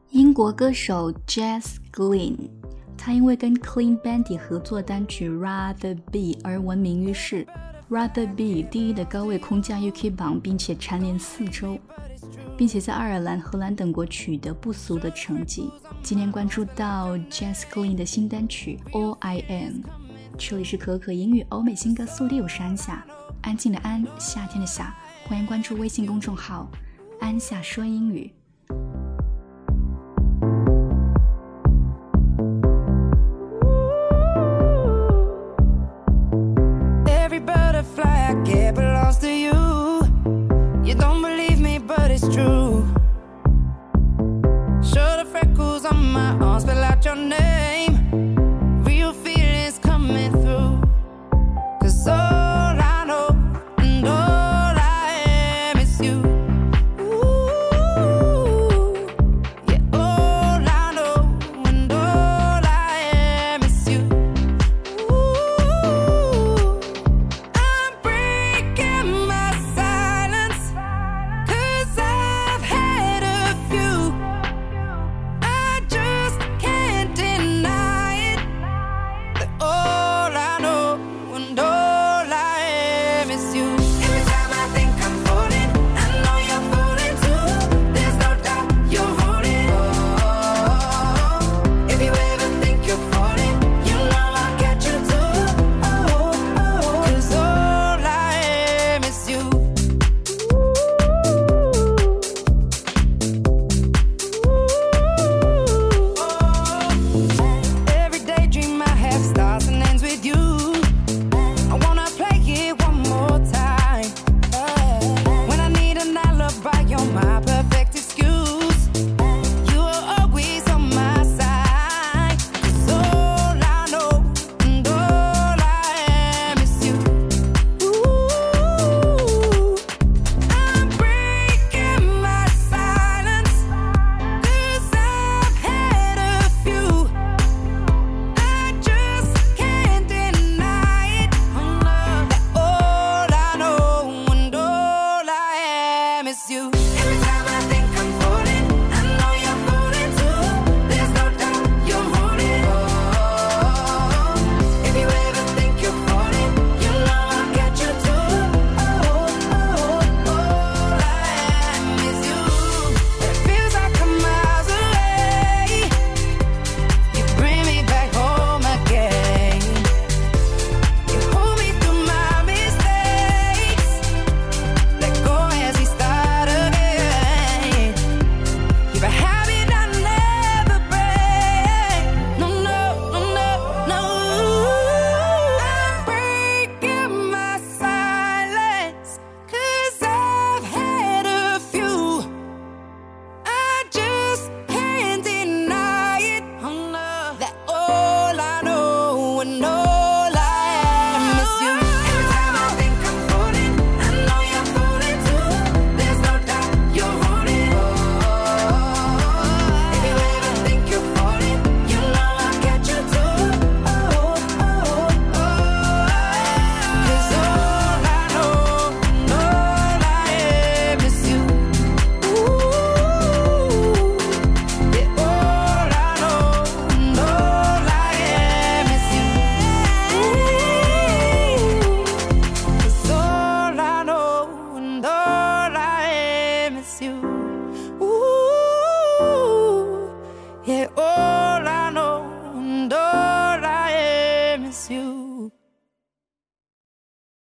英国歌手 Jess Glynne， 他因为跟 Clean Bandit 合作单曲 Rather Be 而闻名于世。 Rather Be 第一的高位空降 UK 榜，并且蝉联4周，并且在爱尔兰、荷兰等国取得不俗的成绩。今年关注到 Jess Glynne 的新单曲 All I Am。 这里是可可英语欧美新歌速递，我是安夏，安静的安，夏天的夏。欢迎关注微信公众号安夏说英语。 Show the freckles on my arms, spell out your name.